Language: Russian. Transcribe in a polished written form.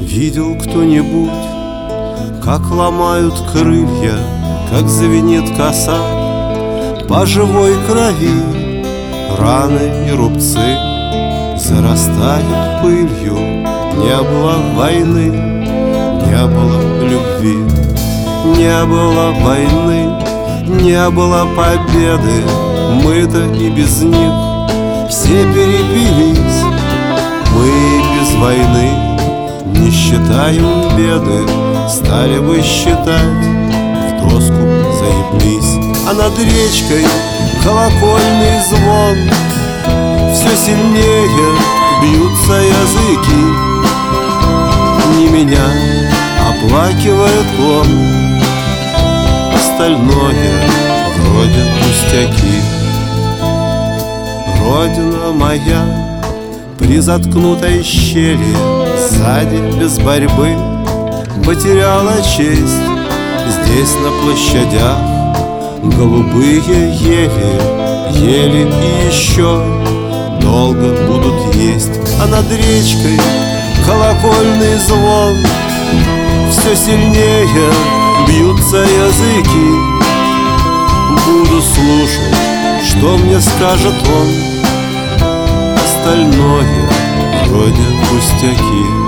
Видел кто-нибудь, как ломают крылья, как звенит коса по живой крови? Раны и рубцы зарастают пылью. Не было войны, не было любви, не было войны, не было победы. Мы-то и без них все перепились. Мы без войны не считаем беды, стали бы считать, в доску заеблись. А над речкой колокольный звон, все сильнее бьются языки. Не меня оплакивает он, остальное вроде пустяки. Родина моя при заткнутой щели, сзади без борьбы потеряла честь. Здесь на площадях голубые ели, ели и еще долго будут есть. А над речкой колокольный звон, все сильнее бьются языки. Буду слушать, что мне скажет он, остальное вроде пустяки.